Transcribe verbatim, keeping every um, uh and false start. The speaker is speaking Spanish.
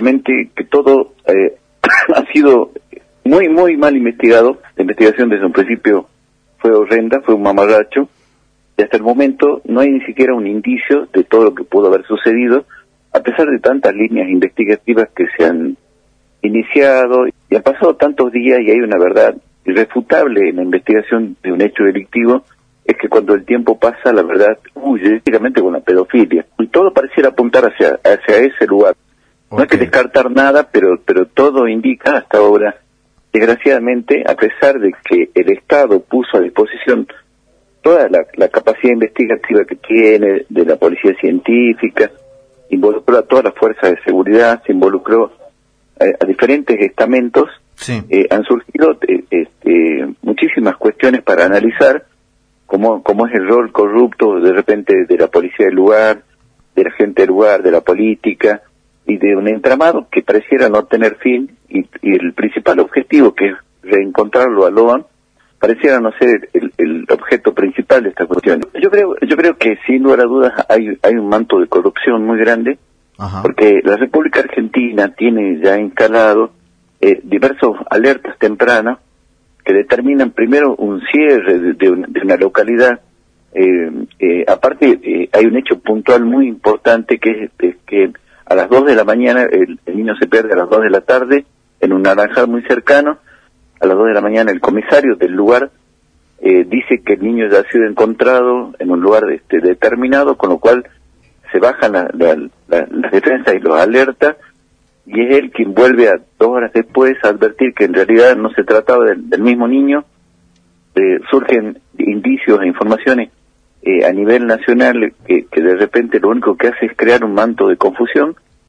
realmente que todo eh, ha sido muy, muy mal investigado. La investigación desde un principio fue horrenda, fue un mamarracho, y hasta el momento no hay ni siquiera un indicio de todo lo que pudo haber sucedido, a pesar de tantas líneas investigativas que se han iniciado, y han pasado tantos días y hay una verdad irrefutable en la investigación de un hecho delictivo, es que cuando el tiempo pasa la verdad huye, prácticamente con la pedofilia, y todo pareciera apuntar hacia, hacia ese lugar. Okay. No hay que descartar nada, pero, pero todo indica hasta ahora, desgraciadamente, a pesar de que el Estado puso a disposición toda la, la capacidad investigativa que tiene de la policía científica, involucró a todas las fuerzas de seguridad, se involucró a, a diferentes estamentos, sí. eh, han surgido eh, este, muchísimas cuestiones para analizar cómo, cómo es el rol corrupto de repente de la policía del lugar, de la gente del lugar, de la política, y de un entramado que pareciera no tener fin, y, y el principal objetivo, que es reencontrarlo a Loan, pareciera no ser el, el objeto principal de esta cuestión. Yo creo, yo creo que sin lugar a dudas hay, hay un manto de corrupción muy grande. Ajá. Porque la República Argentina tiene ya instalado eh, diversos alertas tempranas que determinan primero un cierre de, de, una, de una localidad. Eh, eh, aparte, eh, hay un hecho puntual muy importante que es, es que a las dos de la mañana el, el niño se pierde a las dos de la tarde en un naranjal muy cercano. A las dos de la mañana el comisario del lugar eh, dice que el niño ya ha sido encontrado en un lugar este, determinado, con lo cual se bajan la, la, la, las defensas y los alerta, y es él quien vuelve a dos horas después a advertir que en realidad no se trataba del, del mismo niño. Eh, surgen indicios e informaciones eh, a nivel nacional que, que de repente lo único que hace es crear un manto de confusión,